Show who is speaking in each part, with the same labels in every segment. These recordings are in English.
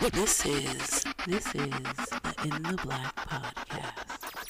Speaker 1: This is the In the Black podcast.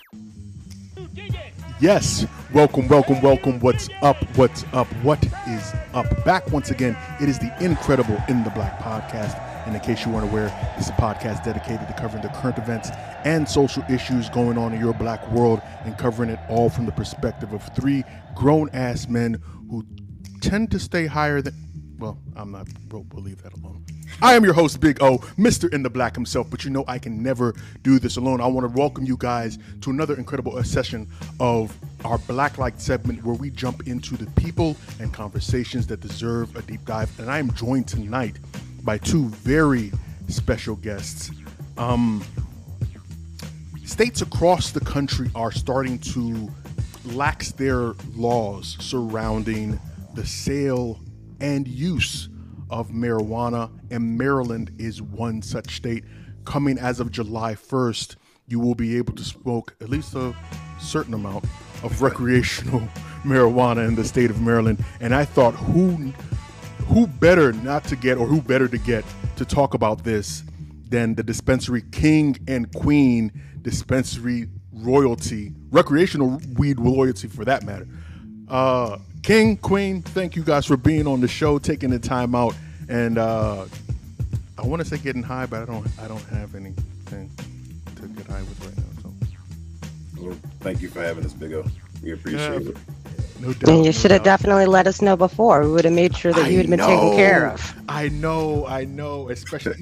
Speaker 2: Yes, welcome. What's up? What is up? Back once again, it is the incredible In the Black podcast. And in case you weren't aware, this is a podcast dedicated to covering the current events and social issues going on in your black world and covering it all from the perspective of three grown-ass men who tend to stay higher than... Well, I'm not... We'll leave that alone. I am your host, Big O, Mr. In the Black himself, but you know I can never do this alone. I want to welcome you guys to another incredible session of our Black Light segment where we jump into the people and conversations that deserve a deep dive. And I am joined tonight by two very special guests. States across the country are starting to lax their laws surrounding the sale and use of marijuana, and Maryland is one such state. Coming as of July 1st, you will be able to smoke at least a certain amount of recreational marijuana in the state of Maryland. And I thought, who better not to get, or who better to get to talk about this than the dispensary king and queen, dispensary royalty, recreational weed royalty for that matter. King, Queen, thank you guys for being on the show, taking the time out, and I want to say getting high, but I don't have anything to get high with right now. So,
Speaker 3: well, thank you for having us, Big O. We appreciate it.
Speaker 2: No doubt.
Speaker 4: And you should have definitely let us know before. We would have made sure that you would have been taken care of.
Speaker 2: I know. Especially,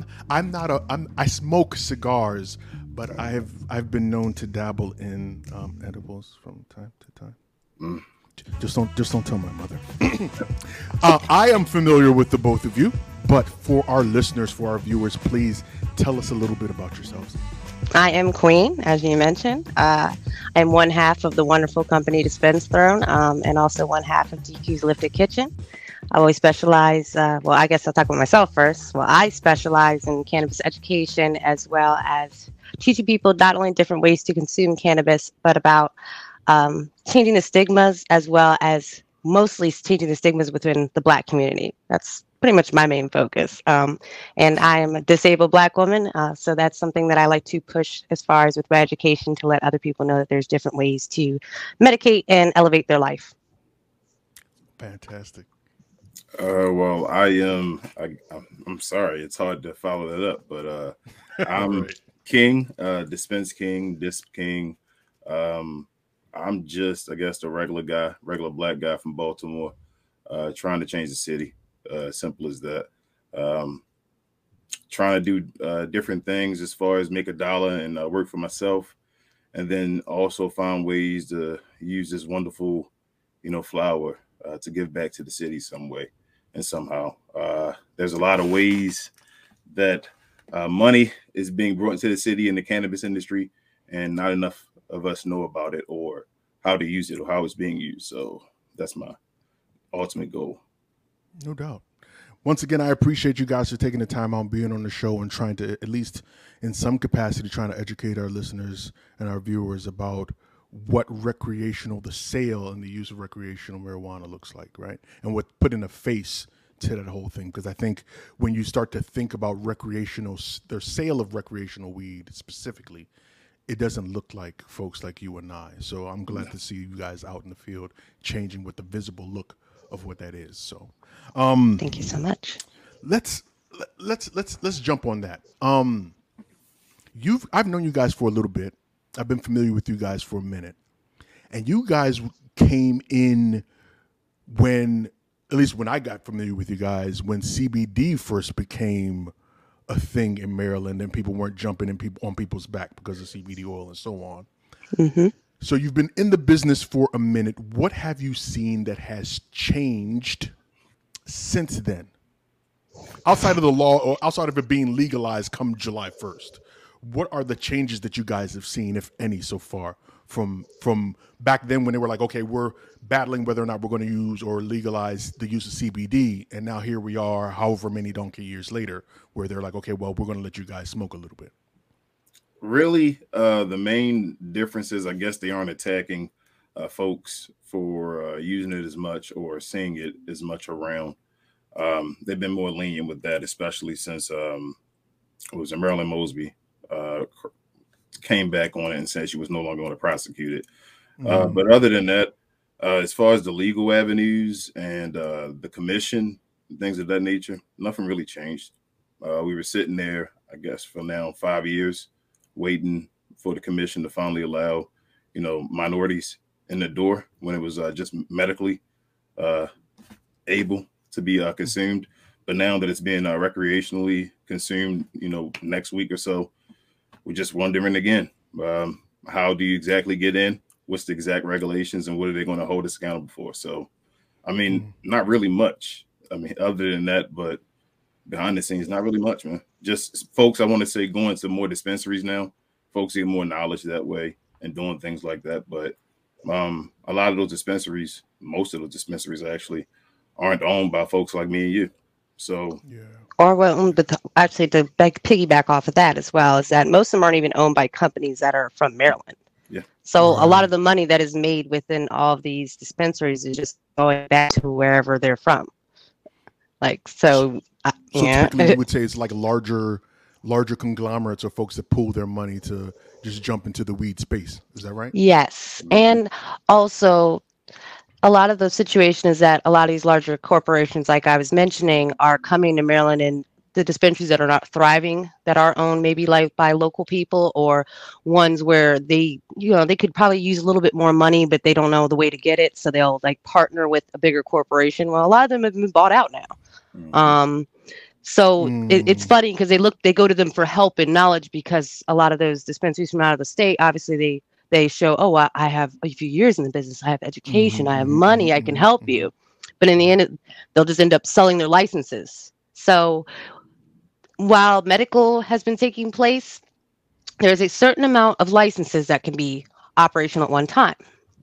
Speaker 2: I smoke cigars, but I've been known to dabble in edibles from time to time. Just don't tell my mother. I am familiar with the both of you, but for our listeners, for our viewers, please tell us a little bit about yourselves.
Speaker 4: I am Queen, as you mentioned. I'm one half of the wonderful company Dispense Throne, and also one half of DQ's Lifted Kitchen. I always specialize, I guess I'll talk about myself first. Well, I specialize in cannabis education as well as teaching people not only different ways to consume cannabis, but about changing the stigmas, as well as mostly changing the stigmas within the Black community. That's pretty much my main focus. And I am a disabled Black woman, so that's something that I like to push as far as with my education, to let other people know that there's different ways to medicate and elevate their life.
Speaker 2: Fantastic.
Speaker 3: Well, I'm sorry, it's hard to follow that up, but I'm right. King, Dispense King, Disp King. I'm just, I guess, the regular Black guy from Baltimore, trying to change the city. Simple as that. Trying to do different things as far as make a dollar and work for myself, and then also find ways to use this wonderful, flower to give back to the city some way and somehow. There's a lot of ways that money is being brought into the city in the cannabis industry, and not enough of us know about it or how to use it or how it's being used. So that's my ultimate goal.
Speaker 2: No doubt. Once again, I appreciate you guys for taking the time out, being on the show, and trying to, at least in some capacity, trying to educate our listeners and our viewers about what the sale and the use of recreational marijuana looks like, right? And what putting a face to that whole thing. Because I think when you start to think about their sale of recreational weed specifically, it doesn't look like folks like you and I. So I'm glad to see you guys out in the field changing with the visible look of what that is. So
Speaker 4: thank you so much.
Speaker 2: Let's jump on that. I've known you guys for a little bit. I've been familiar with you guys for a minute. And you guys came in when I got familiar with you guys, when CBD first became a thing in Maryland, and people weren't jumping on people's back because of CBD oil and so on.
Speaker 4: Mm-hmm.
Speaker 2: So you've been in the business for a minute. What have you seen that has changed since then? Outside of the law, or outside of it being legalized come July 1st, what are the changes that you guys have seen, if any, so far from back then when they were like, okay, we're battling whether or not we're going to use or legalize the use of CBD, and now here we are, however many donkey years later, where they're like, okay, well, we're going to let you guys smoke a little bit?
Speaker 3: Really, the main difference is, I guess, they aren't attacking folks for using it as much or seeing it as much around. they've been more lenient with that, especially since it was Marilyn Mosby came back on it and said she was no longer going to prosecute it. But other than that, as far as the legal avenues and the commission, things of that nature, nothing really changed. We were sitting there, I guess, for now 5 years, waiting for the commission to finally allow, minorities in the door when it was just medically able to be consumed. But now that it's being recreationally consumed, next week or so, we're just wondering again, how do you exactly get in? What's the exact regulations and what are they going to hold us accountable for? So, I mean, not really much. I mean, other than that, but behind the scenes, not really much, man. Just folks, I want to say going to more dispensaries now, folks get more knowledge that way and doing things like that. But a lot of those dispensaries, most of those dispensaries actually aren't owned by folks like me and you. So,
Speaker 2: yeah.
Speaker 4: Or well, but actually, to piggyback off of that as well, is that most of them aren't even owned by companies that are from Maryland.
Speaker 3: Yeah.
Speaker 4: So a lot of the money that is made within all of these dispensaries is just going back to wherever they're from. Like, so yeah.
Speaker 2: Technically, you would say it's like larger conglomerates or folks that pool their money to just jump into the weed space. Is that right?
Speaker 4: Yes. And also, a lot of the situation is that a lot of these larger corporations, like I was mentioning, are coming to Maryland, and the dispensaries that are not thriving, that are owned maybe like by local people, or ones where they could probably use a little bit more money, but they don't know the way to get it. So they'll like partner with a bigger corporation. Well, a lot of them have been bought out now. So it's funny because they go to them for help and knowledge, because a lot of those dispensaries from out of the state, obviously they show, oh, I have a few years in the business, I have education, I have money, I can help you. But in the end, they'll just end up selling their licenses. So while medical has been taking place, there's a certain amount of licenses that can be operational at one time.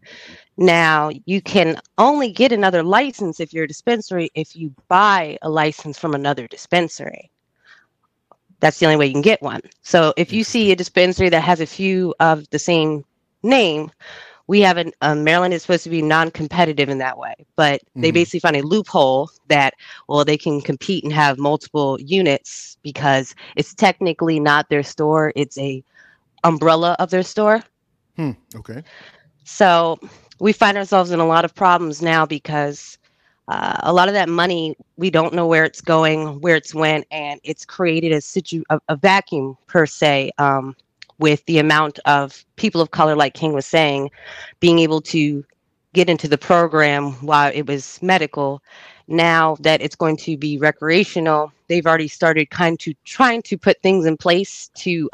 Speaker 4: Now, you can only get another license if you're a dispensary if you buy a license from another dispensary. That's the only way you can get one. So if you see a dispensary that has a few of the same name, we have Maryland is supposed to be non-competitive in that way, but they basically find a loophole that, well, they can compete and have multiple units because it's technically not their store. It's a umbrella of their store.
Speaker 2: Okay.
Speaker 4: So we find ourselves in a lot of problems now because a lot of that money, we don't know where it's going, where it's went, and it's created a vacuum per se, with the amount of people of color, like King was saying, being able to get into the program while it was medical. Now that it's going to be recreational, they've already started trying to put things in place to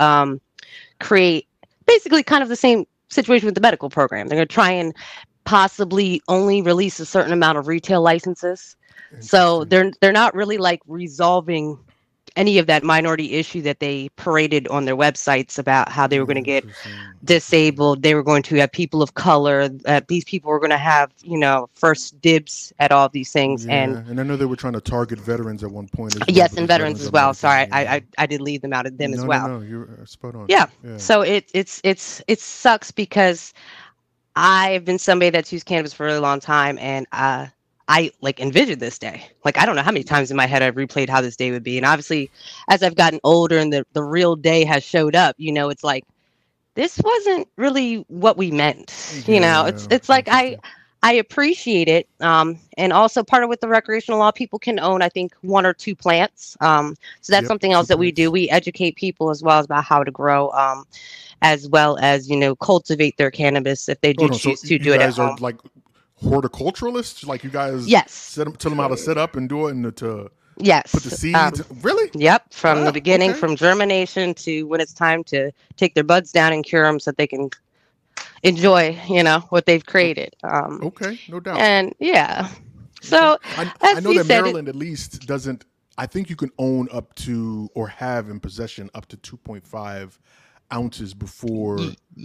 Speaker 4: create basically kind of the same situation with the medical program. They're going to try and possibly only release a certain amount of retail licenses. So they're not really like resolving any of that minority issue that they paraded on their websites about how they were going to get disabled. They were going to have people of color, that these people were going to have, first dibs at all of these things.
Speaker 2: Yeah.
Speaker 4: And
Speaker 2: I know they were trying to target veterans at one point.
Speaker 4: Yes, and veterans as well. Sorry, I did leave them out of them as well.
Speaker 2: No, you're spot on.
Speaker 4: Yeah. So it sucks because I've been somebody that's used cannabis for a really long time, and I like envisioned this day. Like, I don't know how many times in my head I've replayed how this day would be. And obviously, as I've gotten older and the real day has showed up, it's like, this wasn't really what we meant. It's like, I appreciate it. And also part of with the recreational law, people can own, I think, 1 or 2 plants. So that's something else that we do. We educate people as well as about how to grow, as well as, cultivate their cannabis if they do choose to do it at home.
Speaker 2: Like horticulturalists, like you guys tell them how to set up and do it and to put the seeds. Really?
Speaker 4: Yep. From the beginning, from germination to when it's time to take their buds down and cure them so that they can enjoy, what they've created.
Speaker 2: Okay, no doubt.
Speaker 4: And so
Speaker 2: I know that Maryland at least doesn't. I think you can own up to or have in possession up to 2.5 ounces before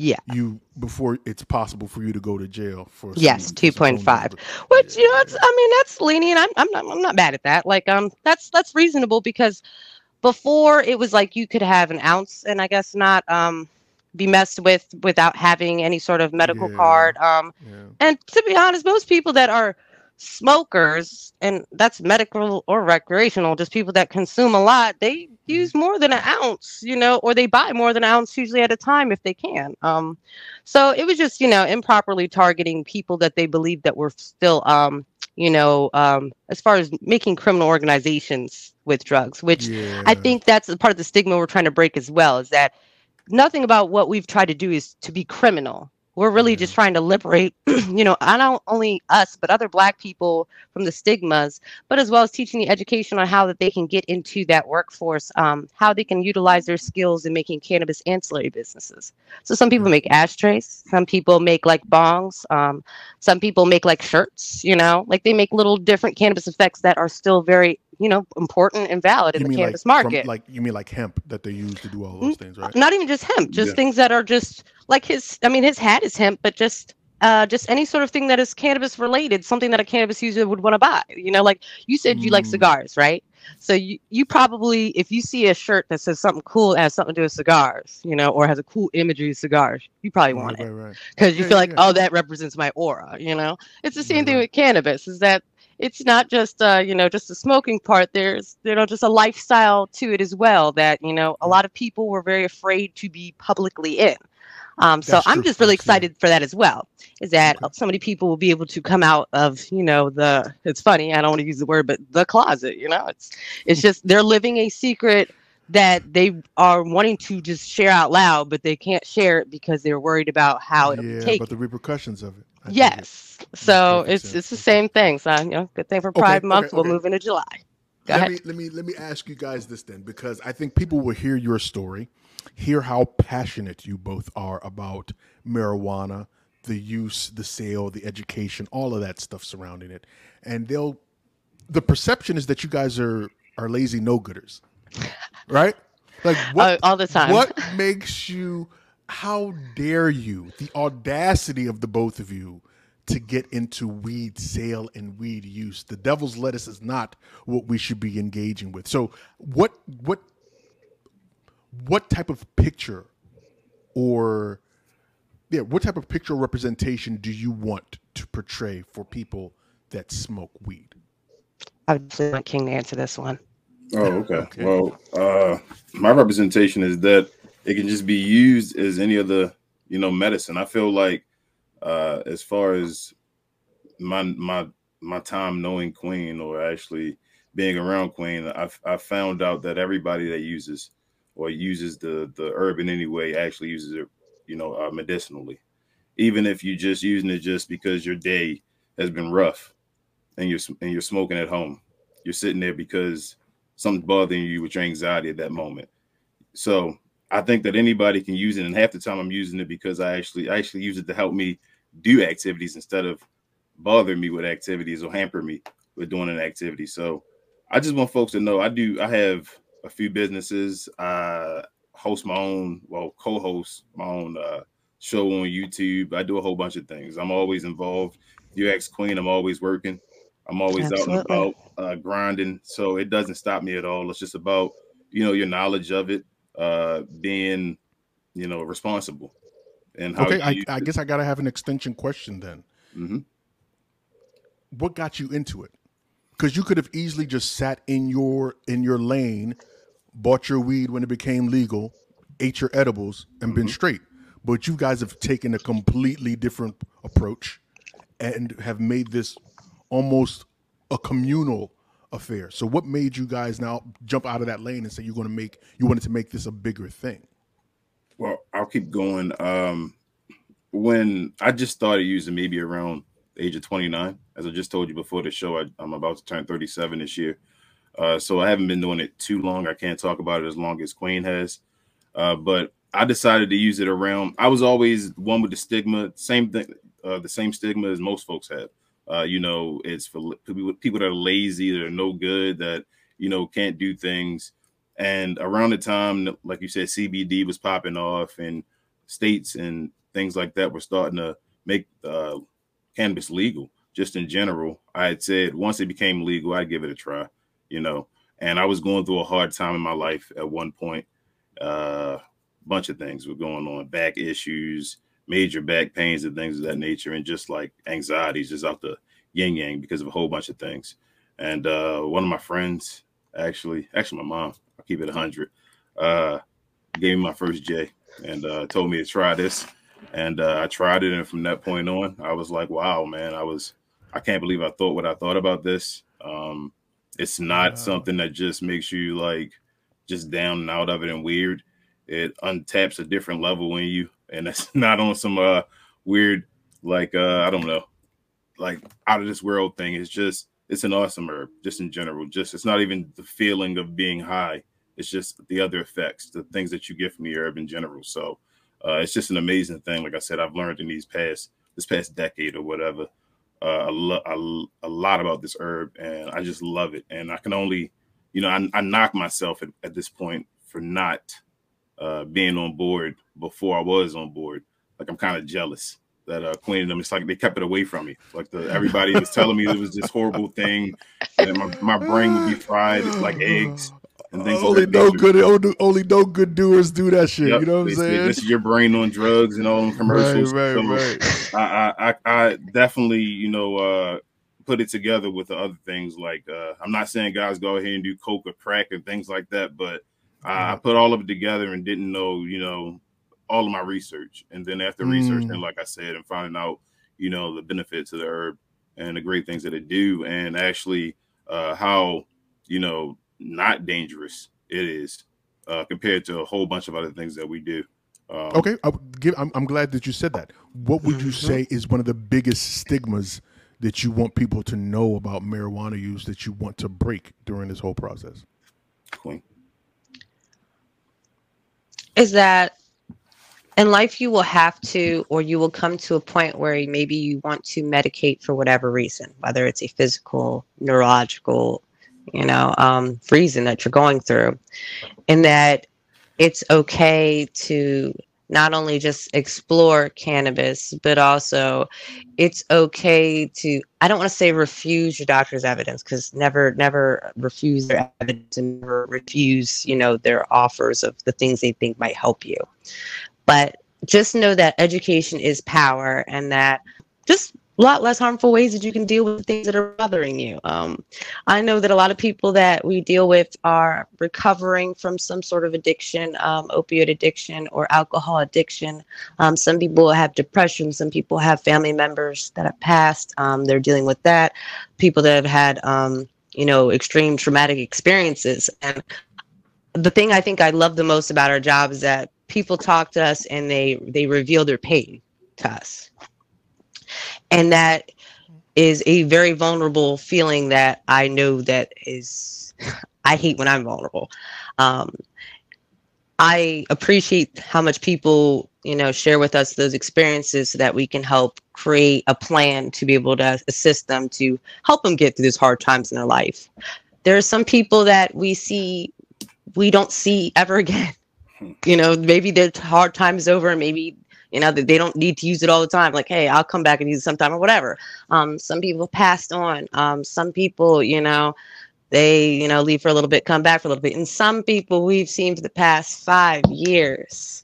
Speaker 2: it's possible for you to go to jail for
Speaker 4: 2.5, which that's lenient. I'm not mad at that. Like that's reasonable, because before it was like you could have an ounce and I guess not be messed with without having any sort of medical card. And to be honest, most people that are smokers, and that's medical or recreational, just people that consume a lot, they use more than an ounce, or they buy more than an ounce usually at a time if they can. So it was just, improperly targeting people that they believed that were still, as far as making criminal organizations with drugs, which I think that's a part of the stigma we're trying to break as well, is that nothing about what we've tried to do is to be criminal. We're really just trying to liberate, not only us, but other Black people from the stigmas, but as well as teaching the education on how that they can get into that workforce, how they can utilize their skills in making cannabis ancillary businesses. So some people make ashtrays, some people make like bongs, some people make like shirts, like they make little different cannabis effects that are still very, important and valid in the cannabis market.
Speaker 2: You mean like hemp that they use to do all those things, right?
Speaker 4: Not even just hemp, just things that are just like his hat is hemp, but just any sort of thing that is cannabis related, something that a cannabis user would want to buy. Like you said, you like cigars, right? So you probably, if you see a shirt that says something cool that has something to do with cigars, or has a cool imagery of cigars, you probably want it because you feel like, oh, that represents my aura. It's the same thing with cannabis, is that it's not just just the smoking part. There's just a lifestyle to it as well that a lot of people were very afraid to be publicly in. So I'm just really excited for that as well, is that so many people will be able to come out of, it's funny, I don't want to use the word, but the closet, it's just, they're living a secret that they are wanting to just share out loud, but they can't share it because they're worried about how it'll be taken.
Speaker 2: But the repercussions of it.
Speaker 4: Yes. So it's the same thing. So, good thing for Pride Month. We'll move into July. Go ahead.
Speaker 2: Let me ask you guys this then, because I think people will hear your story, hear how passionate you both are about marijuana, the use, the sale, the education, all of that stuff surrounding it. And the perception is that you guys are lazy no-gooders, right? Like what,
Speaker 4: all the time.
Speaker 2: What makes you, how dare you, the audacity of the both of you to get into weed sale and weed use? The devil's lettuce is not what we should be engaging with. So what type of picture what type of picture representation do you want to portray for people that smoke weed?
Speaker 4: I would definitely want King to answer this one.
Speaker 3: Oh, okay. Well, my representation is that it can just be used as any other, medicine. I feel like, as far as my time knowing Queen, or actually being around Queen, I found out that everybody that uses the herb in any way actually uses it, medicinally. Even if you're just using it just because your day has been rough and you're smoking at home, you're sitting there because something's bothering you with your anxiety at that moment. So I think that anybody can use it, and half the time I'm using it because I actually use it to help me do activities instead of bothering me with activities or hamper me with doing an activity. So I just want folks to know I have a few businesses. I co-host my own show on YouTube. I do a whole bunch of things. I'm always involved. You ask Queen, I'm always working. I'm always out and about grinding. So it doesn't stop me at all. It's just about, your knowledge of it, being, responsible. And how
Speaker 2: I guess I got to have an extension question then.
Speaker 3: Mm-hmm.
Speaker 2: What got you into it? Because you could have easily just sat in your lane, bought your weed when it became legal, ate your edibles, and been straight. But you guys have taken a completely different approach and have made this almost a communal affair. So what made you guys now jump out of that lane and say you wanted to make this a bigger thing?
Speaker 3: Well, I'll keep going. When I just started using, maybe around the age of 29, as I just told you before the show, I'm about to turn 37 this year. So I haven't been doing it too long. I can't talk about it as long as Queen has. But I decided to use it around. I was always one with the stigma, same thing, the same stigma as most folks have. It's for people that are lazy, that are no good, that, can't do things. And around the time, like you said, CBD was popping off, and states and things like that were starting to make cannabis legal. Just in general, I had said once it became legal, I'd give it a try, and I was going through a hard time in my life at one point. Bunch of things were going on, back issues, major back pains and things of that nature, and just like anxieties just out the yin yang because of a whole bunch of things. And one of my friends, actually my mom, I'll keep it 100, gave me my first J and told me to try this. And I tried it. And from that point on, I was like, wow, man, I can't believe I thought what I thought about this. It's not something that just makes you like just down and out of it and weird. It untaps a different level in you. And it's not on some weird, like, I don't know, like out of this world thing. It's an awesome herb just in general. Just, it's not even the feeling of being high. It's just the other effects, the things that you get from the herb in general. So it's just an amazing thing. Like I said, I've learned in this past decade or whatever, a lot about this herb, and I just love it. And I can only, I knock myself at this point for not being on board before I was on board. Like I'm kind of jealous that Queen and them, it's like they kept it away from me. Like everybody was telling me it was this horrible thing, and my brain would be fried like eggs. And things only no
Speaker 2: good doers do that shit.
Speaker 3: Yep,
Speaker 2: you know what I'm saying?
Speaker 3: This is your brain on drugs and all them commercials.
Speaker 2: Right.
Speaker 3: I definitely, put it together with the other things. Like I'm not saying guys go ahead and do coke or crack and things like that, but I put all of it together and didn't know, all of my research. And then after researching, like I said, and finding out, the benefits of the herb and the great things that it do, and actually how, not dangerous it is compared to a whole bunch of other things that we do.
Speaker 2: Okay, I'm glad that you said that. What would you say is one of the biggest stigmas that you want people to know about marijuana use that you want to break during this whole process?
Speaker 3: Queen.
Speaker 4: Is that in life you will have to, or you will come to a point where maybe you want to medicate for whatever reason, whether it's a physical, neurological, reason that you're going through, and that it's okay to not only just explore cannabis, but also it's okay to, I don't want to say refuse your doctor's evidence, because never refuse their evidence and never refuse, their offers of the things they think might help you. But just know that education is power, and that just a lot less harmful ways that you can deal with things that are bothering you. I know that a lot of people that we deal with are recovering from some sort of addiction, opioid addiction or alcohol addiction. Some people have depression. Some people have family members that have passed. They're dealing with that. People that have had, extreme traumatic experiences. And the thing I think I love the most about our job is that people talk to us and they reveal their pain to us. And that is a very vulnerable feeling that I know that is, I hate when I'm vulnerable. I appreciate how much people, share with us those experiences so that we can help create a plan to be able to assist them, to help them get through those hard times in their life. There are some people that we don't see ever again. Maybe their hard time is over, and maybe that they don't need to use it all the time. Like, hey, I'll come back and use it sometime or whatever. Some people passed on. Some people, they, leave for a little bit, come back for a little bit. And some people we've seen for the past 5 years,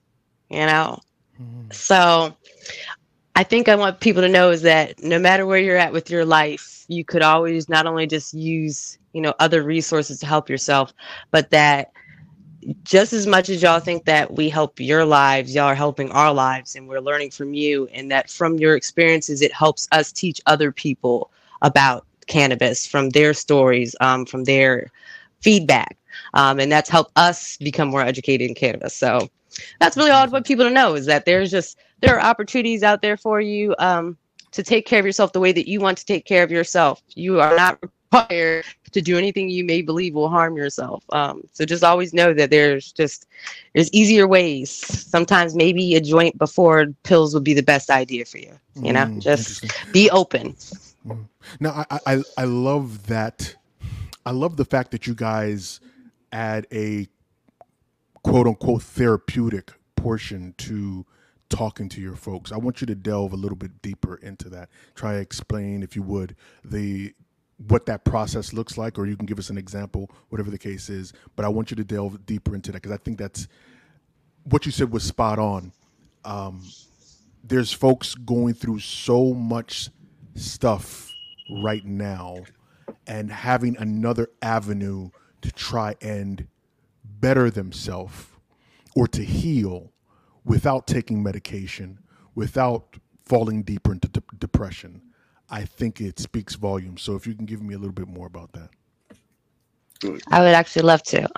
Speaker 4: So I think I want people to know is that no matter where you're at with your life, you could always not only just use, other resources to help yourself, but that just as much as y'all think that we help your lives, y'all are helping our lives, and we're learning from you, and that from your experiences, it helps us teach other people about cannabis from their stories, from their feedback. And that's helped us become more educated in cannabis. So that's really all I want people to know, is that there are opportunities out there for you to take care of yourself the way that you want to take care of yourself. You are not required to do anything you may believe will harm yourself. So just always know that there's easier ways. Sometimes maybe a joint before pills would be the best idea for you. Just be open.
Speaker 2: Now, I love that. I love the fact that you guys add a quote unquote therapeutic portion to talking to your folks. I want you to delve a little bit deeper into that. Try to explain, if you would, what that process looks like, or you can give us an example, whatever the case is. But I want you to delve deeper into that, because I think that's what you said was spot on. There's folks going through so much stuff right now and having another avenue to try and better themselves or to heal without taking medication, without falling deeper into depression, I think it speaks volumes. So if you can give me a little bit more about that.
Speaker 3: Good.
Speaker 4: I would actually love to.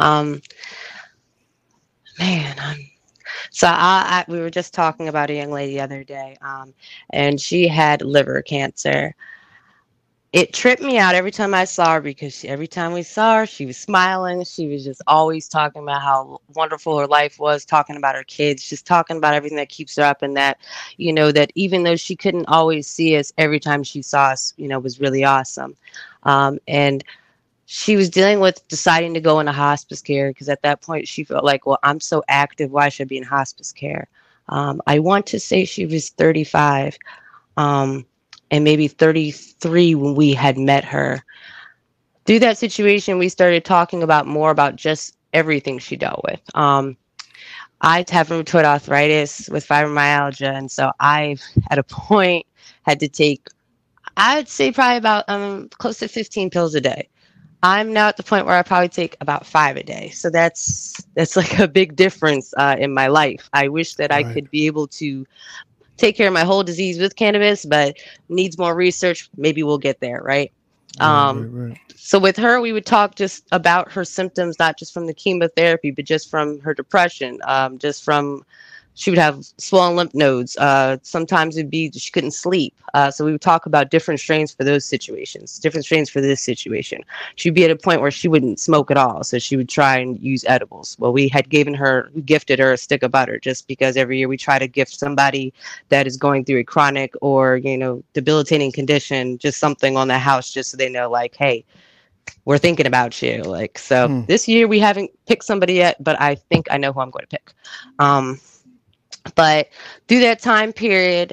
Speaker 4: Man, we were just talking about a young lady the other day, and she had liver cancer. It tripped me out every time I saw her because every time we saw her, she was smiling. She was just always talking about how wonderful her life was, talking about her kids, just talking about everything that keeps her up. And that, that even though she couldn't always see us, every time she saw us, was really awesome. And she was dealing with deciding to go into hospice care because at that point she felt like, well, I'm so active. Why should I be in hospice care? I want to say she was 35. And maybe 33 when we had met her. Through that situation, we started talking more about just everything she dealt with. I have rheumatoid arthritis with fibromyalgia, and so I've at a point had to take, I'd say probably about close to 15 pills a day. I'm now at the point where I probably take about 5 a day. So that's like a big difference in my life. I wish that I could be able to take care of my whole disease with cannabis, but needs more research. Maybe we'll get there, right? Right. So with her, we would talk just about her symptoms, not just from the chemotherapy, but just from her depression, she would have swollen lymph nodes. Sometimes it'd be she couldn't sleep. So we would talk about different strains for those situations, different strains for this situation. She'd be at a point where she wouldn't smoke at all. So she would try and use edibles. Well, we gifted her a stick of butter just because every year we try to gift somebody that is going through a chronic or, debilitating condition, just something on the house, just so they know like, hey, we're thinking about you. Like, so this year we haven't picked somebody yet, but I think I know who I'm going to pick. But through that time period,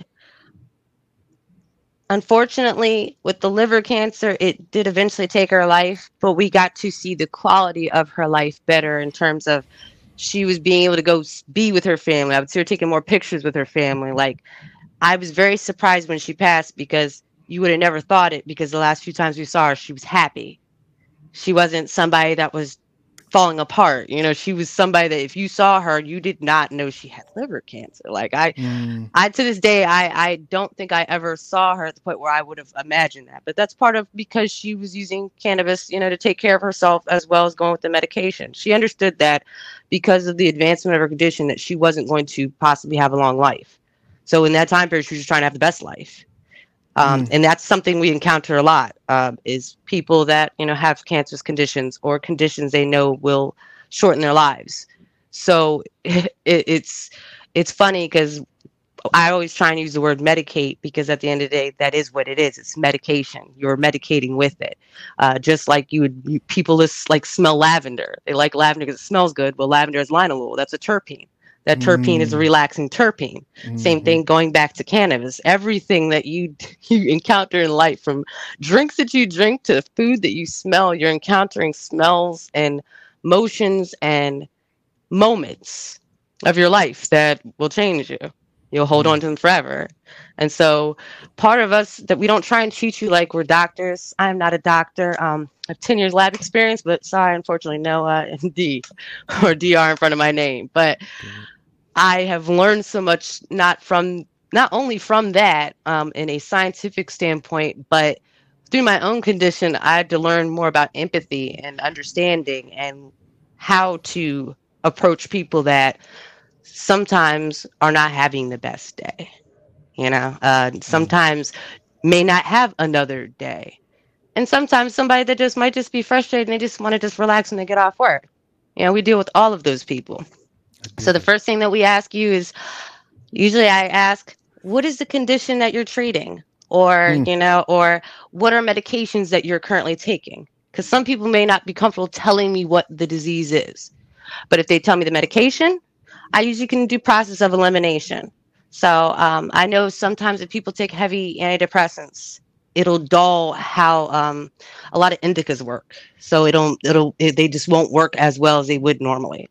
Speaker 4: unfortunately, with the liver cancer, it did eventually take her life, but we got to see the quality of her life better in terms of she was being able to go be with her family. I would see her taking more pictures with her family. Like, I was very surprised when she passed because you would have never thought it because the last few times we saw her, she was happy. She wasn't somebody that was falling apart. She was somebody that if you saw her, you did not know she had liver cancer. Like I to this day, I don't think I ever saw her at the point where I would have imagined that. But that's part of because she was using cannabis, to take care of herself as well as going with the medication. She understood that because of the advancement of her condition that she wasn't going to possibly have a long life. So in that time period, she was just trying to have the best life. And that's something we encounter a lot, is people that, have cancerous conditions or conditions they know will shorten their lives. So it's funny because I always try and use the word medicate because at the end of the day, that is what it is. It's medication. You're medicating with it. Just like people smell lavender. They like lavender because it smells good. Well, lavender is linalool. That's a terpene. That terpene is a relaxing terpene. Same thing going back to cannabis. Everything that you encounter in life, from drinks that you drink to food that you smell, you're encountering smells and motions and moments of your life that will change you. You'll hold on to them forever. And so part of us that we don't try and treat you like we're doctors. I'm not a doctor. I have 10 years lab experience, but sorry, unfortunately, no D or DR in front of my name. But I have learned so much, not only from that in a scientific standpoint, but through my own condition, I had to learn more about empathy and understanding and how to approach people that sometimes are not having the best day. Sometimes may not have another day. And sometimes somebody that just might just be frustrated and they just want to just relax and they get off work. We deal with all of those people. So the first thing that we ask you is, usually I ask, what is the condition that you're treating? Or, or what are medications that you're currently taking? Because some people may not be comfortable telling me what the disease is. But if they tell me the medication, I usually can do process of elimination. So I know sometimes if people take heavy antidepressants, it'll dull how a lot of indicas work. So they just won't work as well as they would normally.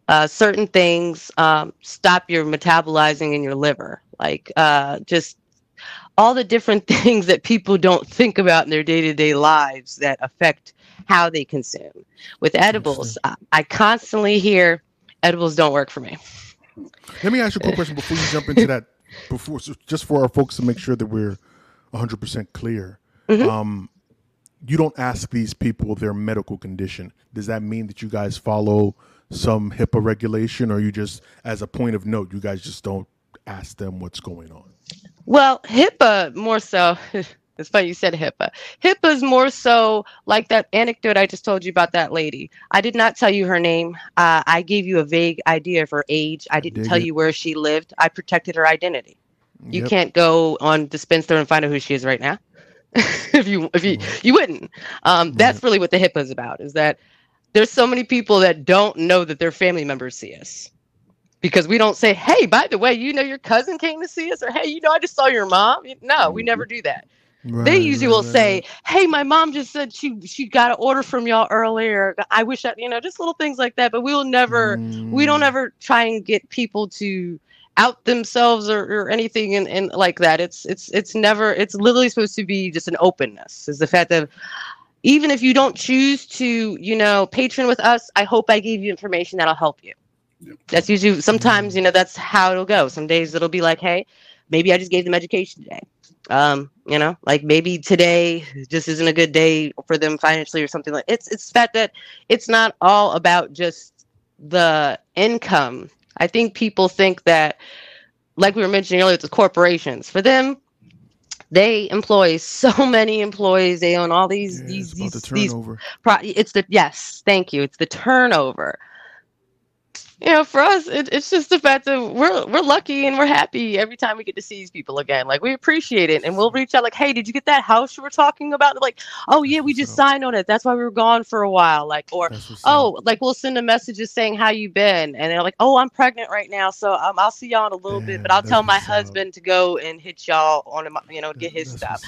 Speaker 4: Certain things stop your metabolizing in your liver, like just all the different things that people don't think about in their day-to-day lives that affect how they consume. With edibles, I constantly hear edibles don't work for me.
Speaker 2: Let me ask you a quick question before you jump into that. Just for our folks to make sure that we're 100% clear. You don't ask these people their medical condition. Does that mean that you guys follow some HIPAA regulation, or you just, as a point of note, you guys just don't ask them what's going on?
Speaker 4: Well, HIPAA more so. It's funny you said HIPAA. HIPAA is more so like that anecdote I just told you about that lady. I did not tell you her name. I gave you a vague idea of her age. I didn't tell you where she lived. I protected her identity. You can't go on Dispenser and find out who she is right now. if you wouldn't. That's really what the HIPAA is about, is that there's so many people that don't know that their family members see us. Because we don't say, hey, by the way, your cousin came to see us, or hey, I just saw your mom. No, we never do that. They usually will say, hey, my mom just said she got an order from y'all earlier. I wish that, just little things like that. But we don't ever try and get people to out themselves or anything and like that. It's literally supposed to be just an openness, is the fact that even if you don't choose to, patron with us, I hope I gave you information that'll help you. That's usually, sometimes, that's how it'll go. Some days it'll be like, hey, maybe I just gave them education today. Like maybe today just isn't a good day for them financially or something. Like it's the fact that it's not all about just the income. I think people think that, like we were mentioning earlier, it's corporations. For them, they employ so many employees. They own all these
Speaker 2: the turnover.
Speaker 4: Yes, thank you. It's the turnover. For us, it's just the fact that we're lucky and we're happy every time we get to see these people again. Like, we appreciate it, and we'll reach out like, hey, did you get that house you were talking about? Like, oh yeah, we just signed on it. That's why we were gone for a while. Like, or like we'll send a message just saying how you been, and they're like, oh, I'm pregnant right now, so I'll see y'all in a little bit, but I'll tell my husband to go and hit y'all on get his stuff.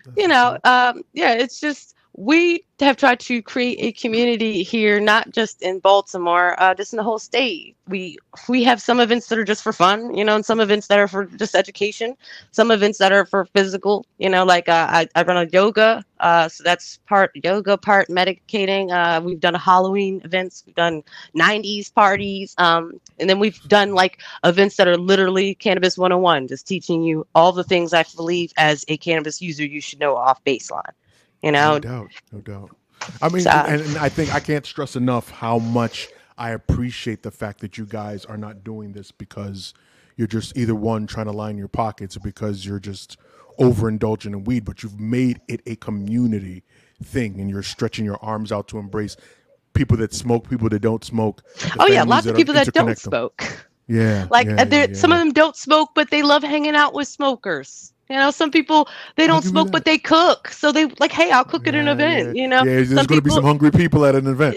Speaker 4: It's just, we have tried to create a community here, not just in Baltimore, just in the whole state. We have some events that are just for fun, and some events that are for just education, some events that are for physical, like I run a yoga, so that's part yoga, part medicating. We've done Halloween events, we've done 90s parties, and then we've done like events that are literally Cannabis 101, just teaching you all the things I believe as a cannabis user you should know off baseline. No
Speaker 2: doubt. I mean, and I think I can't stress enough how much I appreciate the fact that you guys are not doing this because you're just either one trying to line your pockets or because you're just overindulging in weed, but you've made it a community thing and you're stretching your arms out to embrace people that smoke, people that don't smoke.
Speaker 4: Lots of people that don't smoke. Some of them don't smoke, but they love hanging out with smokers. Some people, they don't smoke, but they cook. So they like, hey, I'll cook at an event,
Speaker 2: there's going to be some hungry people at an event.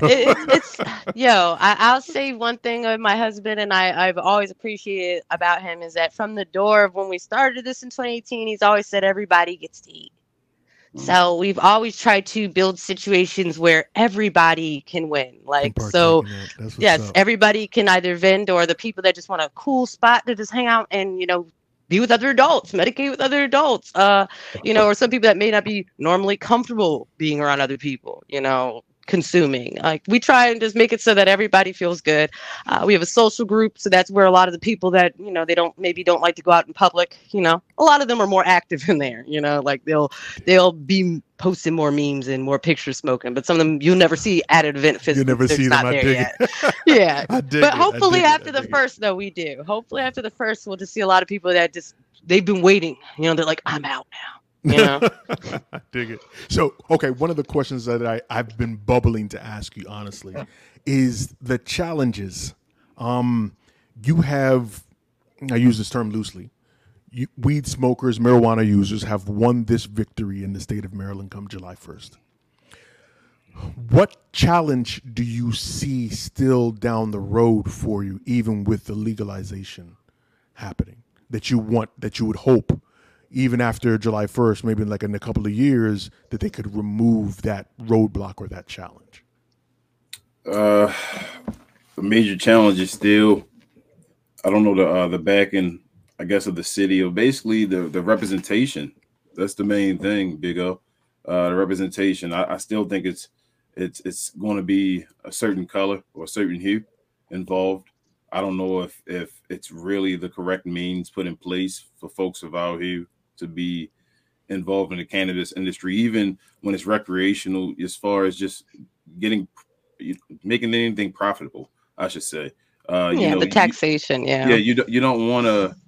Speaker 4: I'll say one thing of my husband and I've always appreciated about him is that from the door of when we started this in 2018, he's always said everybody gets to eat. So we've always tried to build situations where everybody can win. Everybody can either vend, or the people that just want a cool spot to just hang out and, be with other adults, medicate with other adults, or some people that may not be normally comfortable being around other people, consuming. Like, we try and just make it so that everybody feels good. We have a social group, so that's where a lot of the people that, they don't like to go out in public, a lot of them are more active in there, like they'll be posting more memes and more pictures smoking, but some of them you'll never see at an event physically.
Speaker 2: You'll never see them. I dig it.
Speaker 4: Yeah. But hopefully after the first, though, we do. Hopefully after the first, we'll just see a lot of people that they've been waiting. They're like, I'm out now.
Speaker 2: I dig it. So, okay, one of the questions that I've been bubbling to ask you, honestly, is the challenges. You have, I use this term loosely, weed smokers, marijuana users have won this victory in the state of Maryland come July 1st. What challenge do you see still down the road for you, even with the legalization happening, that you would hope, even after July 1st, maybe like in a couple of years, that they could remove that roadblock or that challenge?
Speaker 3: The major challenge is still, I don't know, the backing I guess, of the city, or basically the representation. That's the main thing, Big O. The representation. I still think it's going to be a certain color or a certain hue involved. I don't know if it's really the correct means put in place for folks of our hue to be involved in the cannabis industry, even when it's recreational, as far as just making anything profitable, I should say.
Speaker 4: The taxation.
Speaker 3: You don't want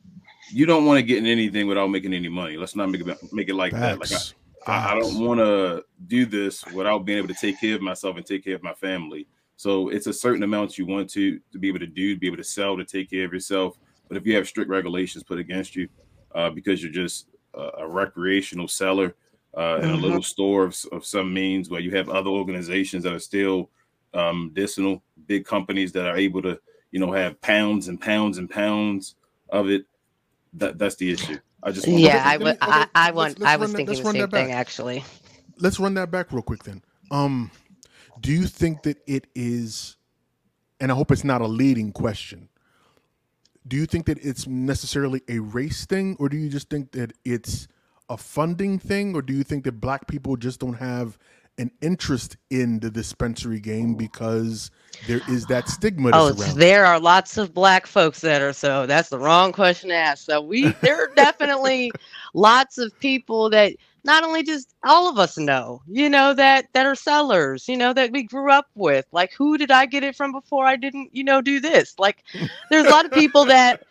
Speaker 3: to get in anything without making any money. Let's not make it like that. Like I don't want to do this without being able to take care of myself and take care of my family. So it's a certain amount you want to be able to do, to be able to sell, to take care of yourself. But if you have strict regulations put against you because you're just a recreational seller in a little store of some means, where you have other organizations that are still medicinal, big companies that are able to, have pounds and pounds and pounds of it, that's the issue. I was thinking the same thing, actually.
Speaker 2: Let's run that back real quick then. Do you think that it is, and I hope it's not a leading question, do you think that it's necessarily a race thing, or do you just think that it's a funding thing, or do you think that Black people just don't have an interest in the dispensary game because there is that stigma that's around?
Speaker 4: There are lots of Black folks that are, so that's the wrong question to ask. So there are definitely lots of people that not only just all of us know, that are sellers, that we grew up with. Like, who did I get it from before I didn't, do this? Like, there's a lot of people that,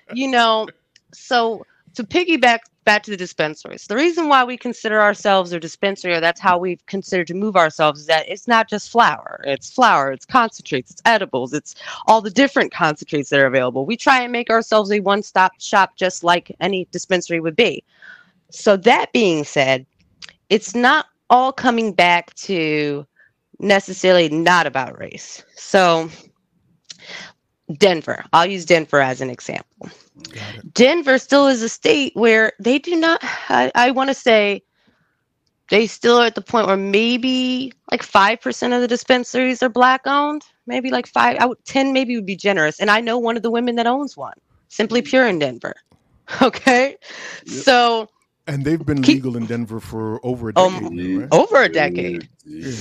Speaker 4: so to piggyback back to the dispensaries, the reason why we consider ourselves a dispensary, or that's how we've considered to move ourselves, is that it's not just flower, it's concentrates, it's edibles, it's all the different concentrates that are available. We try and make ourselves a one-stop shop, just like any dispensary would be. So that being said, it's not all coming back to necessarily not about race. So Denver, I'll use Denver as an example. Denver still is a state where they do not, I want to say they still are at the point where maybe like 5% of the dispensaries are Black owned. Maybe like 10 maybe would be generous. And I know one of the women that owns one, Simply Pure in Denver. Okay. Yep. So,
Speaker 2: and they've been legal in Denver for over a decade. Right?
Speaker 4: Over a decade. Yeah.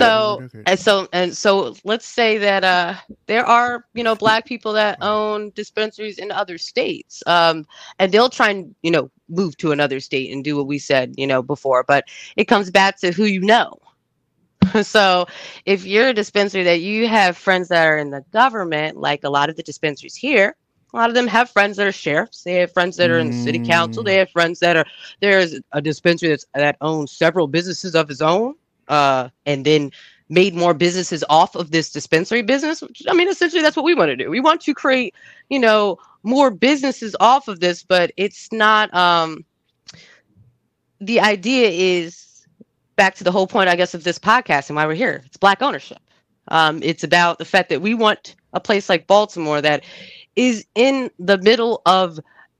Speaker 4: So let's say that there are, Black people that own dispensaries in other states. And they'll try and, move to another state and do what we said, before. But it comes back to who you know. So if you're a dispensary that you have friends that are in the government, like a lot of the dispensaries here, a lot of them have friends that are sheriffs. They have friends that are in the city council. They have friends that are, there's a dispensary that owns several businesses of his own, and then made more businesses off of this dispensary business. I mean, essentially that's what we want to do. We want to create, more businesses off of this, but it's not, the idea is back to the whole point, I guess, of this podcast and why we're here. It's Black ownership. It's about the fact that we want a place like Baltimore that is in the middle of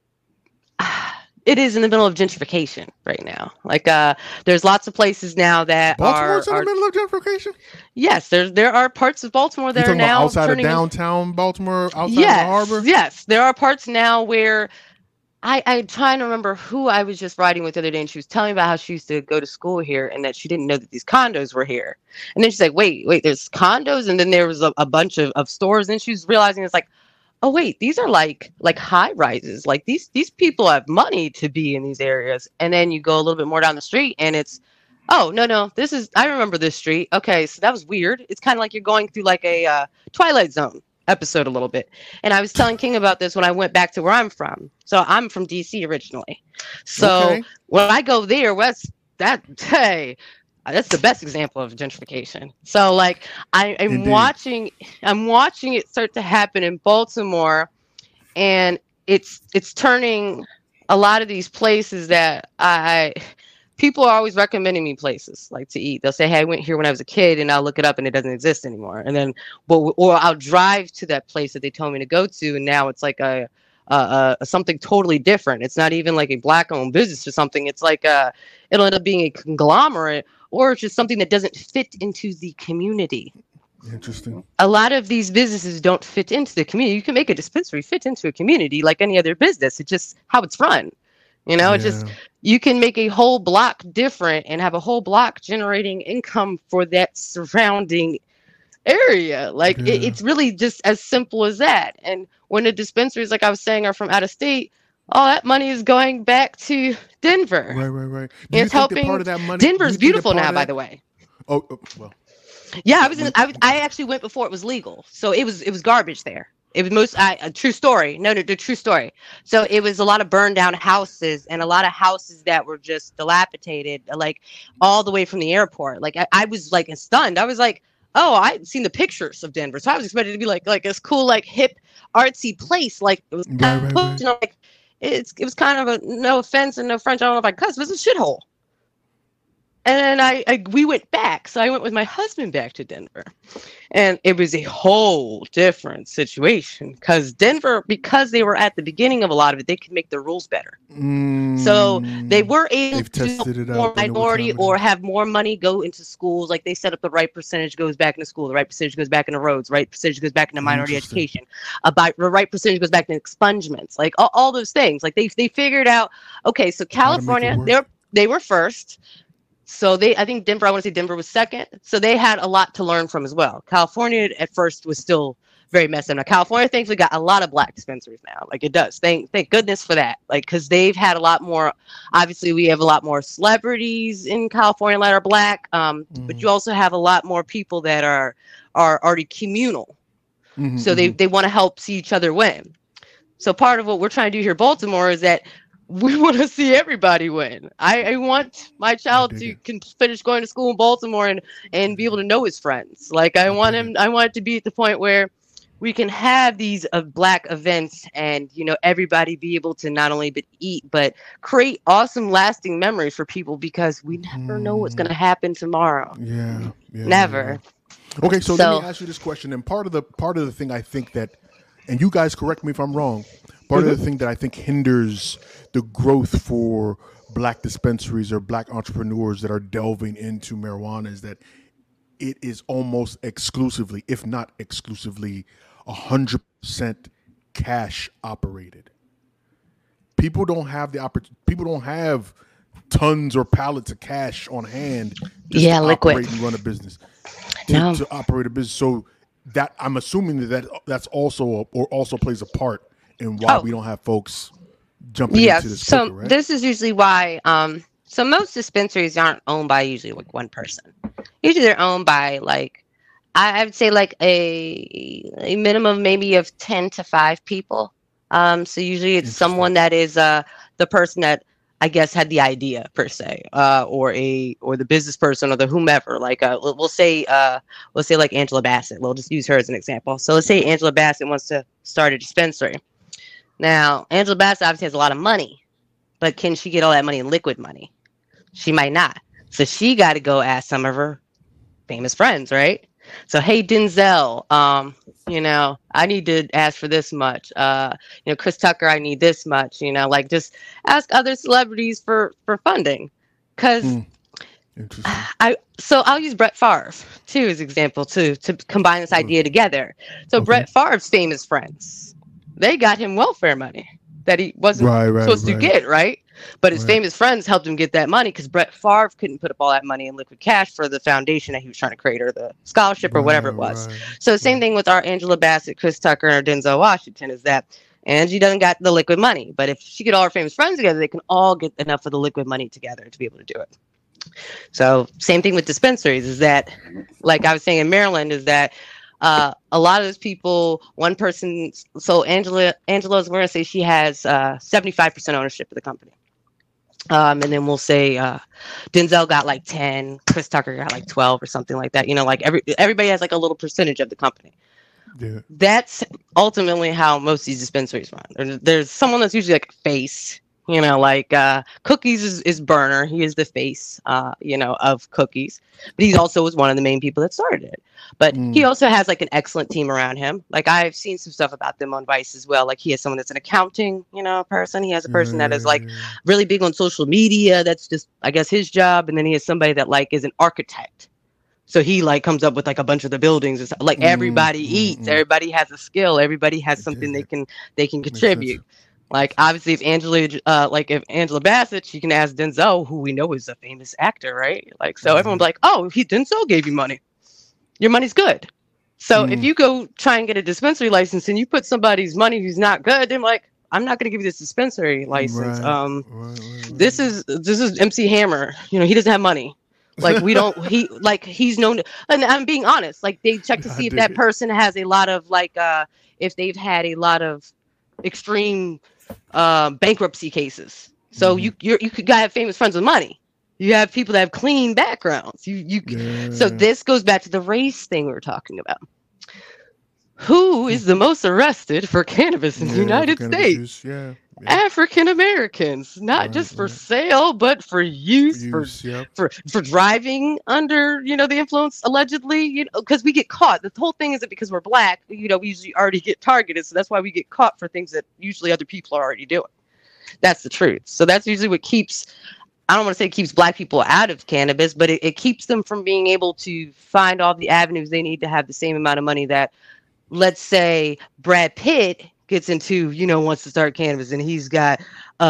Speaker 4: gentrification right now. Like there's lots of places now that
Speaker 2: Baltimore's in the middle of gentrification.
Speaker 4: Yes, there are parts of Baltimore that are now
Speaker 2: outside of downtown Baltimore, outside of the harbor.
Speaker 4: Yes, there are parts now where I'm trying to remember who I was just riding with the other day, and she was telling me about how she used to go to school here and that she didn't know that these condos were here. And then she's like, wait, there's condos, and then there was a bunch of stores, and she was realizing it's like, oh wait, these are like high rises. Like these people have money to be in these areas. And then you go a little bit more down the street and it's, oh no, I remember this street. Okay, so that was weird. It's kind of like you're going through like a Twilight Zone episode a little bit. And I was telling King about this when I went back to where I'm from. So I'm from DC originally. So when I go there, that's the best example of gentrification. So like I'm watching it start to happen in Baltimore, and it's turning a lot of these places that people are always recommending me places like to eat. They'll say, hey, I went here when I was a kid, and I'll look it up and it doesn't exist anymore. And then or I'll drive to that place that they told me to go to, and now it's like a something totally different. It's not even like a Black owned business or something. It's like it'll end up being a conglomerate, or it's just something that doesn't fit into the community.
Speaker 2: Interesting.
Speaker 4: A lot of these businesses don't fit into the community. You can make a dispensary fit into a community like any other business. It's just how it's run. It's just
Speaker 2: Yeah.
Speaker 4: you can make a whole block different and have a whole block generating income for that surrounding area. Like
Speaker 2: Yeah.
Speaker 4: it's really just as simple as that. And when the dispensaries, like I was saying, are from out of state, all that money is going back to Denver.
Speaker 2: Right. Do you
Speaker 4: It's
Speaker 2: think that
Speaker 4: helping.
Speaker 2: part of that money?
Speaker 4: Denver's beautiful now, by the way.
Speaker 2: Well.
Speaker 4: Yeah, I actually went before it was legal, so it was garbage there. It was a true story. No, the true story. So it was a lot of burned down houses and a lot of houses that were just dilapidated, like all the way from the airport. Like I was like stunned. I was like, oh, I'd seen the pictures of Denver, so I was expecting it to be like this cool, like hip, artsy place. Like it was kind of, like it was kind of a, no offense and no French, I don't know if I cuss, but it's a shithole. And then we went back. So I went with my husband back to Denver. And it was a whole different situation because Denver, because they were at the beginning of a lot of it, they could make the rules better. So they were able to do more minority or have more money go into schools. Like they set up the right percentage goes back into school, the right percentage goes back into roads, right percentage goes back into minority education, the right percentage goes back into expungements, like all those things. Like they figured out, okay, so California, they were first. So I think Denver, I want to say Denver was second. So they had a lot to learn from as well. California at first was still very messed up. Now, California thankfully got a lot of black dispensaries now. Like it does. Thank goodness for that. Like, because they've had a lot more, obviously we have a lot more celebrities in California that are black. But you also have a lot more people that are already communal. So they want to help see each other win. So part of what we're trying to do here in Baltimore is that we want to see everybody win. I want my child to finish going to school in Baltimore and be able to know his friends. Like I want it to be at the point where we can have these black events and, everybody be able to not only eat, but create awesome lasting memories for people because we never know what's going to happen tomorrow.
Speaker 2: Yeah.
Speaker 4: Never.
Speaker 2: Yeah. Okay. So let me ask you this question. And part of the thing I think that, and you guys correct me if I'm wrong, part of the thing that I think hinders the growth for black dispensaries or black entrepreneurs that are delving into marijuana is that it is almost exclusively, if not exclusively, 100% cash operated. People don't have the opportunity. People don't have tons or pallets of cash on hand.
Speaker 4: To liquid.
Speaker 2: Operate and run a business. To operate a business. So that I'm assuming that's also plays a part in why we don't have folks jumping into this quicker, right?
Speaker 4: This is usually why so most dispensaries aren't owned by usually like one person. Usually they're owned by like I would say like a minimum maybe of 10 to 5 people. So usually it's someone that is the person that I guess had the idea per se, or the business person or the whomever. Like we'll say like Angela Bassett. We'll just use her as an example. So let's say Angela Bassett wants to start a dispensary. Now, Angela Bassett obviously has a lot of money, but can she get all that money in liquid money? She might not. So she got to go ask some of her famous friends, right? So, hey, Denzel, I need to ask for this much. Chris Tucker, I need this much. Like just ask other celebrities for funding, because I'll use Brett Favre too as example to combine this idea together. So Brett Favre's famous friends, they got him welfare money that he wasn't supposed to get, right? But his famous friends helped him get that money because Brett Favre couldn't put up all that money in liquid cash for the foundation that he was trying to create or the scholarship or whatever it was. So the same thing with our Angela Bassett, Chris Tucker, and our Denzel Washington is that Angie doesn't got the liquid money. But if she get all her famous friends together, they can all get enough of the liquid money together to be able to do it. So same thing with dispensaries is that, like I was saying in Maryland, is that a lot of those people, one person, so Angela's, we're going to say she has 75% ownership of the company. And then we'll say Denzel got like 10, Chris Tucker got like 12 or something like that. Like everybody has like a little percentage of the company. Yeah. That's ultimately how most of these dispensaries run. There's someone that's usually like a face, like Cookies is Burner. He is the face, of Cookies. But he also was one of the main people that started it. But he also has like an excellent team around him. Like I've seen some stuff about them on Vice as well. Like he has someone that's an accounting, person. He has a person that is like really big on social media. That's just, I guess, his job. And then he has somebody that like is an architect. So he like comes up with like a bunch of the buildings and stuff. Like everybody eats, everybody has a skill, everybody has something they can contribute. Like obviously if Angela Bassett, you can ask Denzel, who we know is a famous actor, right? Like so everyone's like, oh, Denzel gave you money. Your money's good. So if you go try and get a dispensary license and you put somebody's money who's not good, they're like, I'm not going to give you this dispensary license. This is MC Hammer. You know, he doesn't have money. Like he's known, and I'm being honest, like they check to see if that person has a lot of like, if they've had a lot of extreme bankruptcy cases. So you could have famous friends with money. You have people that have clean backgrounds. So this goes back to the race thing we were talking about. Who is the most arrested for cannabis in the United States? African Americans, not just for sale, but for use, for driving under, the influence allegedly, because we get caught. The whole thing is that because we're black, we usually already get targeted. So that's why we get caught for things that usually other people are already doing. That's the truth. So that's usually what keeps, I don't want to say keeps black people out of cannabis, but it keeps them from being able to find all the avenues they need to have the same amount of money that, let's say, Brad Pitt gets into, wants to start cannabis, and he's got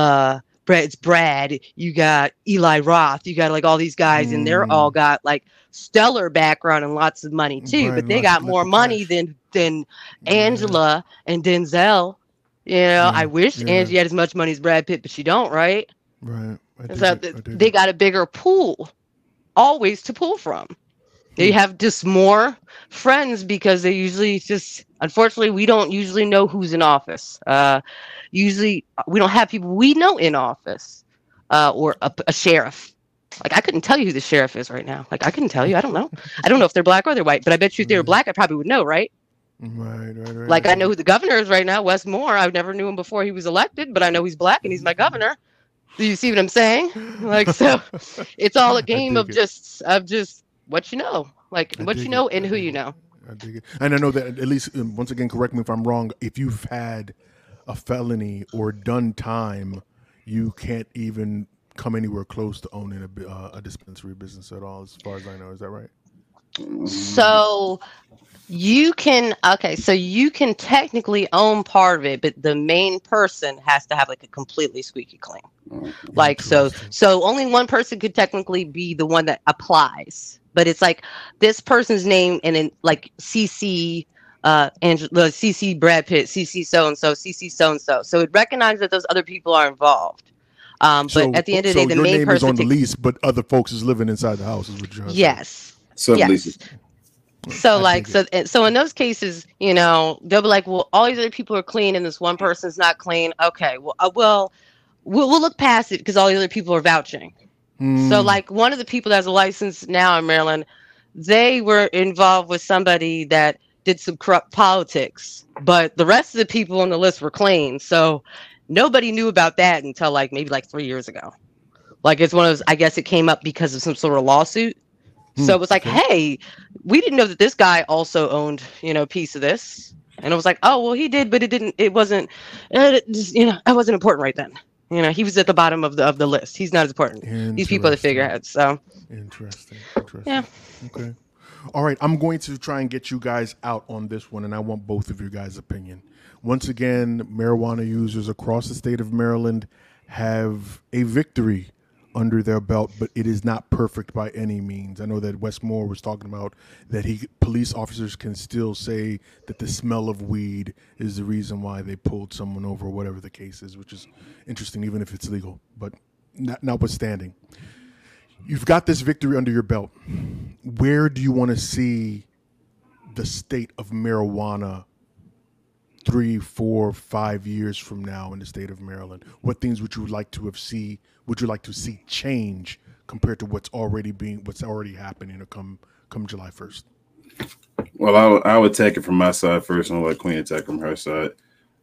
Speaker 4: Brad, you got Eli Roth, you got like all these guys, and they're all got like stellar background and lots of money too, but they got more money than Angela and Denzel. I wish Angie had as much money as Brad Pitt, but she don't, right?
Speaker 2: Right.
Speaker 4: So they got a bigger pool always to pull from. They have just more friends because they usually unfortunately, we don't usually know who's in office. Usually we don't have people we know in office or a sheriff. Like I couldn't tell you who the sheriff is right now. Like I couldn't tell you. I don't know. I don't know if they're black or they're white, but I bet you if they were black, I probably would know, right?
Speaker 2: Right.
Speaker 4: Like I know who the governor is right now, Wes Moore. I never knew him before he was elected, but I know he's black and he's my governor. Do you see what I'm saying? Like, so it's all a game of just what you know, like what you know and who you know.
Speaker 2: I dig it. And I know that at least, once again, correct me if I'm wrong, if you've had a felony or done time, you can't even come anywhere close to owning a dispensary business at all, as far as I know. Is that right?
Speaker 4: So you can technically own part of it, but the main person has to have like a completely squeaky clean. Like so only one person could technically be the one that applies, but it's like this person's name and then like CC Angela, CC Brad Pitt, CC so and so, CC so and so. So it recognizes that those other people are involved. But at the end of the day, the main person
Speaker 2: is on the lease, but other folks is living inside the house. Is what you're saying.
Speaker 4: Yes. So in those cases, they'll be like, well, all these other people are clean and this one person's not clean. Okay, well, we'll look past it because all the other people are vouching. So like one of the people that has a license now in Maryland, they were involved with somebody that did some corrupt politics, but the rest of the people on the list were clean. So nobody knew about that until maybe 3 years ago. Like it's one of those, I guess it came up because of some sort of lawsuit. So it was like, hey, we didn't know that this guy also owned, a piece of this. And it was like, oh, well, he did, but it wasn't important right then. He was at the bottom of the list. He's not as important. These people are the figureheads. So
Speaker 2: interesting.
Speaker 4: Yeah.
Speaker 2: Okay. All right. I'm going to try and get you guys out on this one, and I want both of your guys' opinion. Once again, marijuana users across the state of Maryland have a victory under their belt, but it is not perfect by any means. I know that Wes Moore was talking about that police officers can still say that the smell of weed is the reason why they pulled someone over, or whatever the case is, which is interesting, even if it's legal. But notwithstanding, you've got this victory under your belt. Where do you want to see the state of marijuana 3, 4, 5 years from now in the state of Maryland? What things would you like to see change compared to what's already happening come July 1st?
Speaker 3: Well, I would take it from my side first, and I'll let Queen attack from her side.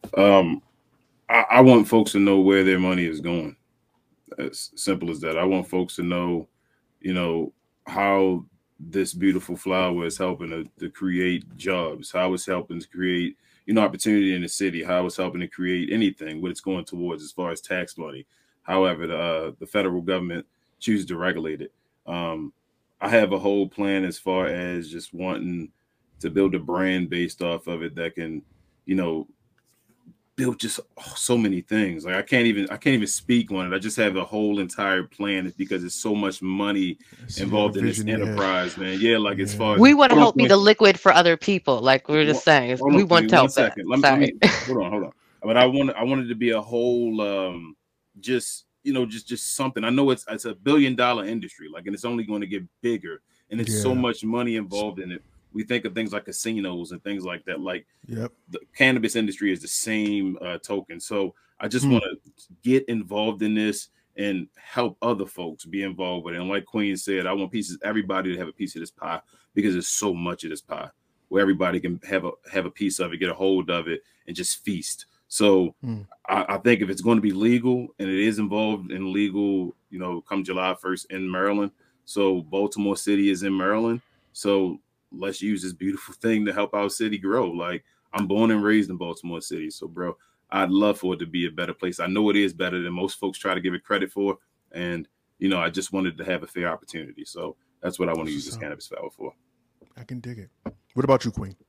Speaker 3: I want folks to know where their money is going. As simple as that. I want folks to know, how this beautiful flower is helping to create jobs, how it's helping to create, opportunity in the city, how it's helping to create anything, what it's going towards as far as tax money. However, the federal government chooses to regulate it. I have a whole plan as far as just wanting to build a brand based off of it that can, you know, build just so many things. Like I can't even speak on it. I just have a whole entire plan because there's so much money involved in this enterprise, man. Yeah, like as far as
Speaker 4: we want to help be the liquid for other people. Like we were just saying, we want to help that.
Speaker 3: Let me hold on. But I wanted to be a whole just something. I know it's a $1 billion industry, like, and it's only going to get bigger, and it's so much money involved in it. We think of things like casinos and things like that. Like the cannabis industry is the same token. So I just want to get involved in this and help other folks be involved with it. And like Queen said, I want everybody to have a piece of this pie because there's so much of this pie where everybody can have a piece of it, get a hold of it, and just feast. So I think if it's going to be legal, and it is involved in legal, you know, come July 1st in Maryland. So Baltimore City is in Maryland. So let's use this beautiful thing to help our city grow. Like, I'm born and raised in Baltimore City. So, bro, I'd love for it to be a better place. I know it is better than most folks try to give it credit for. And, you know, I just wanted to have a fair opportunity. So that's what I want to use this cannabis flower for.
Speaker 2: I can dig it. What about you, Queen?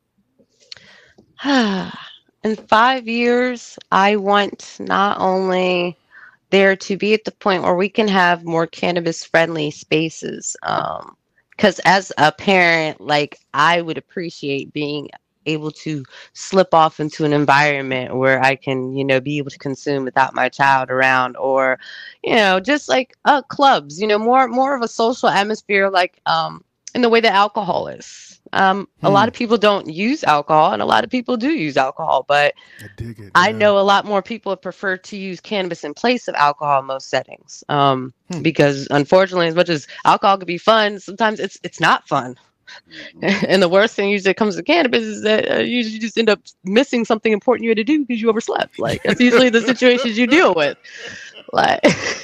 Speaker 4: In 5 years, I want not only there to be at the point where we can have more cannabis-friendly spaces, because as a parent, like, I would appreciate being able to slip off into an environment where I can, you know, be able to consume without my child around, or, you know, just like clubs, you know, more of a social atmosphere, like in the way that alcohol is. A lot of people don't use alcohol, and a lot of people do use alcohol, but
Speaker 2: I dig it.
Speaker 4: I know a lot more people prefer to use cannabis in place of alcohol in most settings. Because unfortunately, as much as alcohol could be fun, sometimes it's not fun. And the worst thing usually that comes to cannabis is that you just end up missing something important you had to do because you overslept. Like, that's usually the situations you deal with. Like,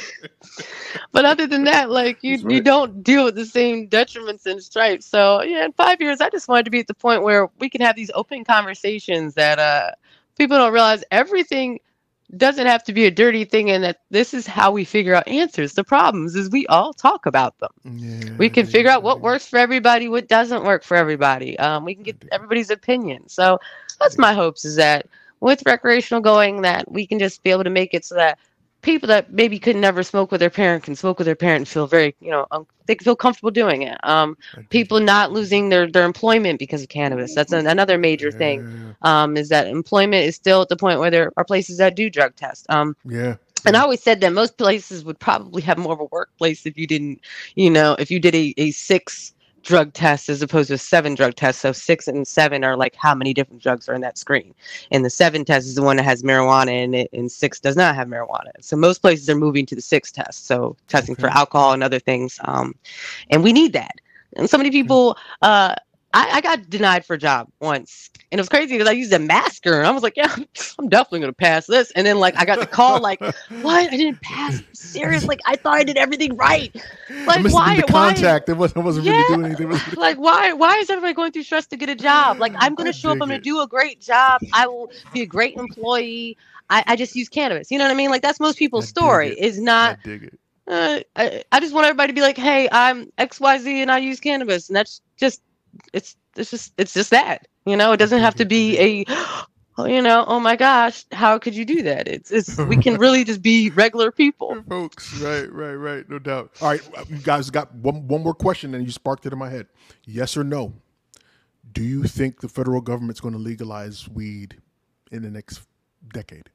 Speaker 4: but other than that, like, you don't deal with the same detriments and stripes. So yeah, in 5 years, I just wanted to be at the point where we can have these open conversations that people don't realize everything doesn't have to be a dirty thing, and that this is how we figure out answers to problems is we all talk about them. We can figure out what works for everybody, what doesn't work for everybody. We can get everybody's opinion. So that's my hopes, is that with recreational going, that we can just be able to make it so that people that maybe could never smoke with their parent can smoke with their parent and feel very, you know, they can feel comfortable doing it. People not losing their employment because of cannabis. That's another major thing, is that employment is still at the point where there are places that do drug tests. And I always said that most places would probably have more of a workplace if you didn't, you know, if you did a 6 drug tests as opposed to a 7 drug tests. So 6 and 7 are like how many different drugs are in that screen. And the 7 test is the one that has marijuana in it, and 6 does not have marijuana. So most places are moving to the 6 test. So testing for alcohol and other things. And we need that. And so many people, I got denied for a job once, and it was crazy because I used a masker, and I was like, yeah, I'm definitely going to pass this. And then, like, I got the call, like, what? I didn't pass? Serious? Like, I thought I did everything right. Like, why?
Speaker 2: Contact. It wasn't really doing anything.
Speaker 4: Like, why is everybody going through stress to get a job? Like, I'm going to show up. I'm going to do a great job. I will be a great employee. I just use cannabis. You know what I mean? Like, that's most people's story. Is not. I dig it. I just want everybody to be like, hey, I'm XYZ and I use cannabis, and that's just. It's just that, you know, it doesn't have to be you know, oh my gosh, how could you do that? It's we can really just be regular people,
Speaker 2: folks. Right, no doubt. All right, you guys got one more question, and you sparked it in my head. Yes or no? Do you think the federal government's going to legalize weed in the next decade?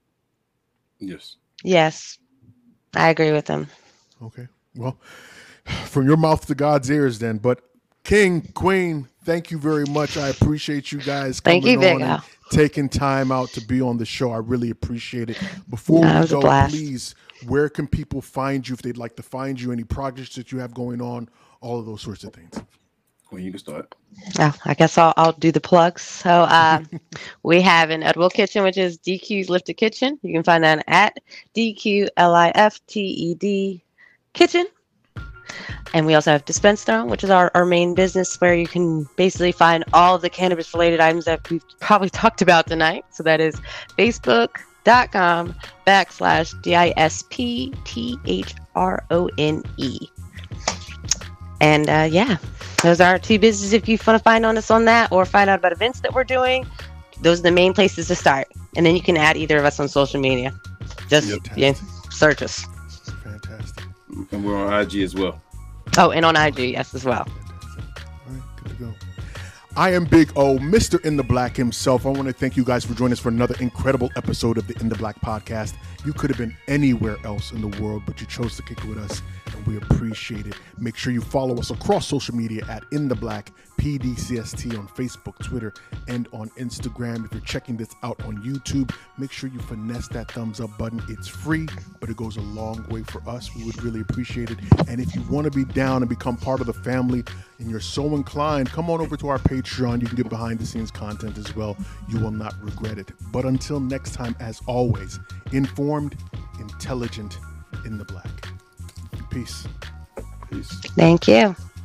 Speaker 3: Yes,
Speaker 4: I agree with them.
Speaker 2: Okay, well, from your mouth to God's ears, then. But King, Queen, thank you very much. I appreciate you guys coming on and taking time out to be on the show. I really appreciate it. Before we go, please, where can people find you if they'd like to find you? Any projects that you have going on? All of those sorts of things.
Speaker 3: Queen, you can start.
Speaker 4: Oh, I guess I'll do the plugs. So we have an Edible Kitchen, which is DQ's Lifted Kitchen. You can find that at DQLIFTED Kitchen. And we also have Dispense Throne, which is our main business, where you can basically find all of the cannabis-related items that we've probably talked about tonight. So that is Facebook.com/DISPTHRONE. And yeah, those are our two businesses. If you want to find on us on that or find out about events that we're doing, those are the main places to start. And then you can add either of us on social media. Just search us.
Speaker 2: Fantastic.
Speaker 3: And we're on IG as well.
Speaker 4: Oh, and on IG, yes, as well.
Speaker 2: All right, good to go. I am Big O, Mr. In the Black himself. I want to thank you guys for joining us for another incredible episode of the In the Black podcast. You could have been anywhere else in the world, but you chose to kick it with us, and we appreciate it. Make sure you follow us across social media at In the Black PDCST on Facebook, Twitter, and on Instagram. If you're checking this out on YouTube, make sure you finesse that thumbs up button. It's free, but it goes a long way for us. We would really appreciate it. And if you want to be down and become part of the family and you're so inclined, come on over to our Patreon. You can get behind the scenes content as well. You will not regret it. But until next time, as always, informed, intelligent, in the black. Peace.
Speaker 3: Peace.
Speaker 4: Thank you.